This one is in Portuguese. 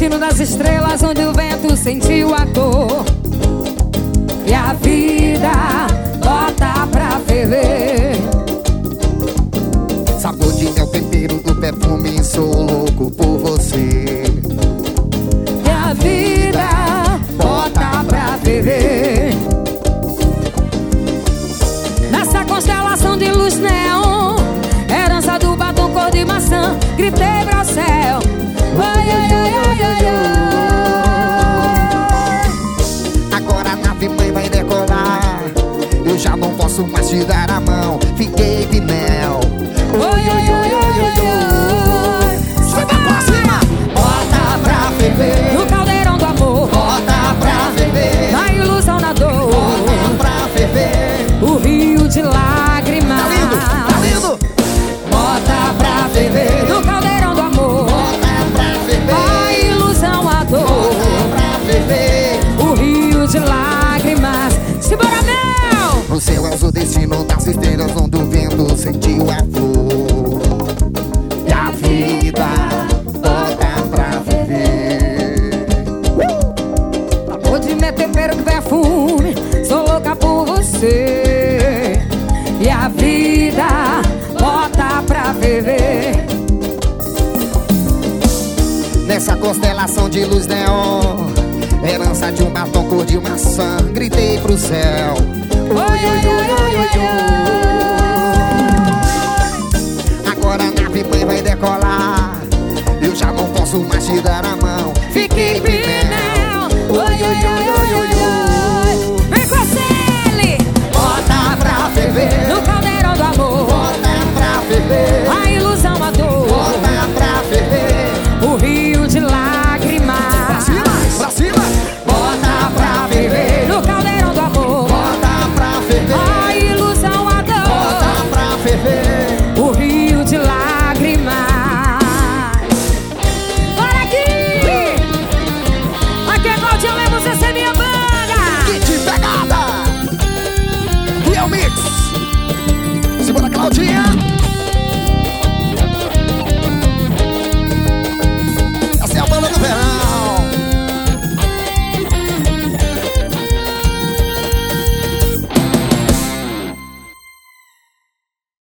destino das estrelas, onde o vento sentiu a cor. E a vida bota pra ferver. Sabor de mel, tempero do perfume, sou louco por você. E a vida bota pra ferver. Nessa constelação de luz neon, herança do batom cor de maçã, gritei pro céu. Oi, oi, oi, oi, oi, oi. Agora a nave mãe vai decolar, eu já não posso mais te dar a mão, fiquei de mel. Oi, oi, oi, oi, oi, oi. Sai pra cima! Bota pra ferver no caldeirão do amor, bota pra ferver na ilusão, na dor, bota pra ferver. o rio de lágrimas. Tá lindo, tá lindo! Bota pra ferver no caldeirão do amor, Bota pra ferver a ilusão, a dor, bota pra ferver. o rio de lágrimas. Simbora, Mel! No céu azul, destino das estrelas, onde o vento sentiu a flor. E a vida bota pra ferver. Sabor de meu tempero do perfume, sou louca por você. E a vida bota pra ferver. Nessa constelação de luz neon, herança de um batom cor de maçã, gritei pro céu. Oi, oi, oi, oi, oi.